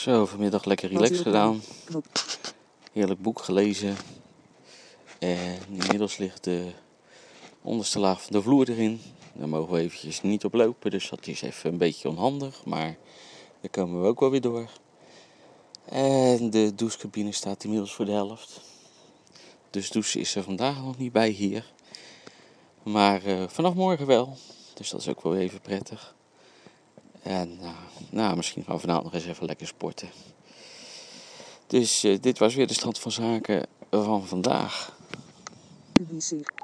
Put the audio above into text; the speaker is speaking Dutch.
Zo, vanmiddag lekker relaxed gedaan. Heerlijk boek gelezen. En inmiddels ligt de onderste laag van de vloer erin. Daar mogen we eventjes niet op lopen, dus dat is even een beetje onhandig. Maar daar komen we ook wel weer door. En de douchecabine staat inmiddels voor de helft. Dus douchen is er vandaag nog niet bij hier. Maar vanaf morgen wel. Dus dat is ook wel even prettig. En misschien gaan we vanavond nog eens even lekker sporten. Dus dit was weer de stand van zaken van vandaag.